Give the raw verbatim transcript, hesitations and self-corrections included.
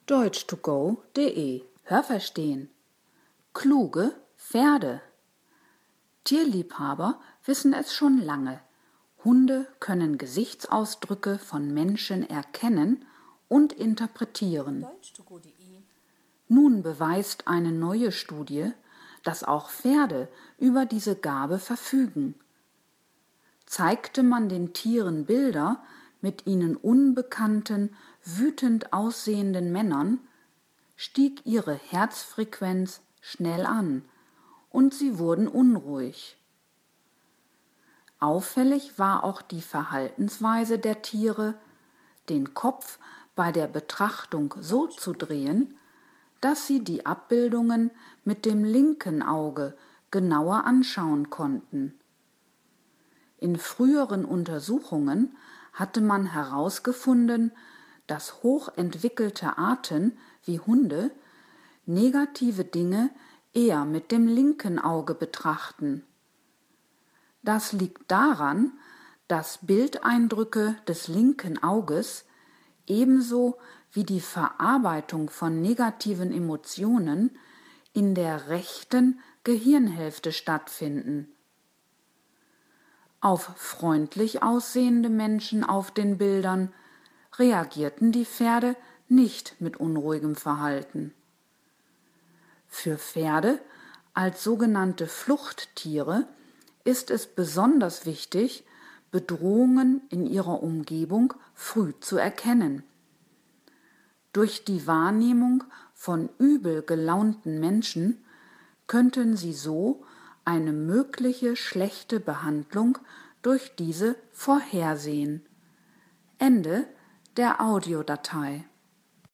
deutsch to go punkt de Hörverstehen. Kluge Pferde. Tierliebhaber wissen es schon lange. Hunde können Gesichtsausdrücke von Menschen erkennen und interpretieren. deutsch to go punkt de Nun beweist eine neue Studie, dass auch Pferde über diese Gabe verfügen. Zeigte man den Tieren Bilder mit ihnen unbekannten, wütend aussehenden Männern, stieg ihre Herzfrequenz schnell an und sie wurden unruhig. Auffällig war auch die Verhaltensweise der Tiere, den Kopf bei der Betrachtung so zu drehen, dass sie die Abbildungen mit dem linken Auge genauer anschauen konnten. In früheren Untersuchungen hatte man herausgefunden, dass hochentwickelte Arten wie Hunde negative Dinge eher mit dem linken Auge betrachten. Das liegt daran, dass Bildeindrücke des linken Auges ebenso wie die Verarbeitung von negativen Emotionen in der rechten Gehirnhälfte stattfinden. Auf freundlich aussehende Menschen auf den Bildern reagierten die Pferde nicht mit unruhigem Verhalten. Für Pferde als sogenannte Fluchttiere ist es besonders wichtig, Bedrohungen in ihrer Umgebung früh zu erkennen. Durch die Wahrnehmung von übel gelaunten Menschen könnten sie so eine mögliche schlechte Behandlung durch diese vorhersehen. Ende der Audiodatei.